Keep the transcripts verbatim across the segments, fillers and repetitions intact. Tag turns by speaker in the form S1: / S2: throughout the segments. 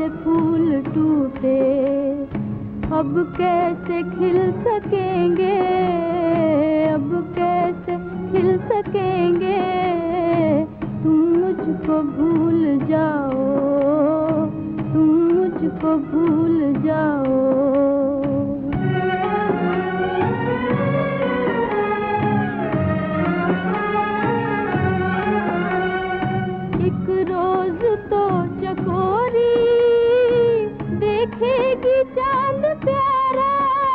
S1: से फूल टूटे, अब कैसे खिल सकेंगे, अब कैसे खिल सकेंगे। तुम मुझको भूल जाओ, तुम मुझको भूल जाओ। एक रोज तो चकोरी देखेगी चांद प्यारा,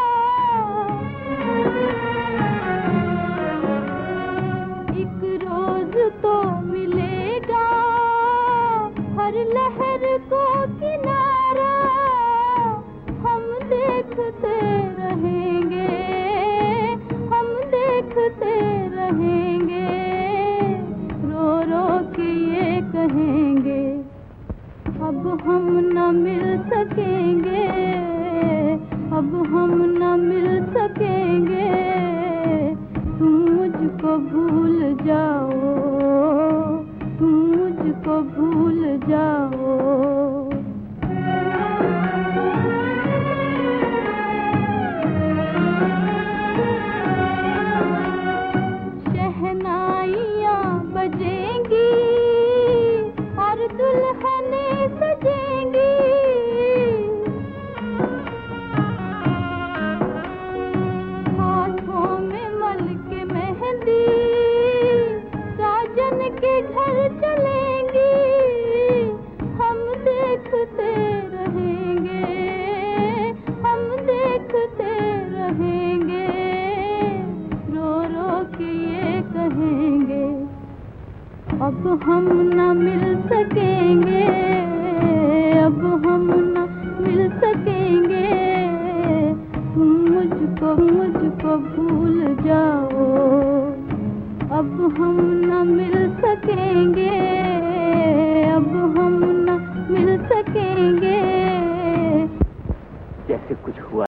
S1: एक रोज तो मिलेगा हर लहर को किनारा। हम देखते रहेंगे, हम देखते रहेंगे, रो रो के ये कहेंगे अब हम न मिल सकेंगे, अब हम न मिल सकेंगे। तुम मुझको भूल जाओ, तुम मुझको भूल जाओ। शहनाइयाँ बजेंगी और दुल्हनें सजेंगी, हाथों में मल के मेहंदी साजन के घर चलेंगी। हम देखते रहेंगे, हम देखते रहेंगे, रो रो के ये कहेंगे अब हम न मिल सकेंगे, अब हम न मिल सकेंगे। तुम मुझको मुझको भूल जाओ, अब हम न मिल सकेंगे, अब हम न मिल सकेंगे।
S2: जैसे कुछ हुआ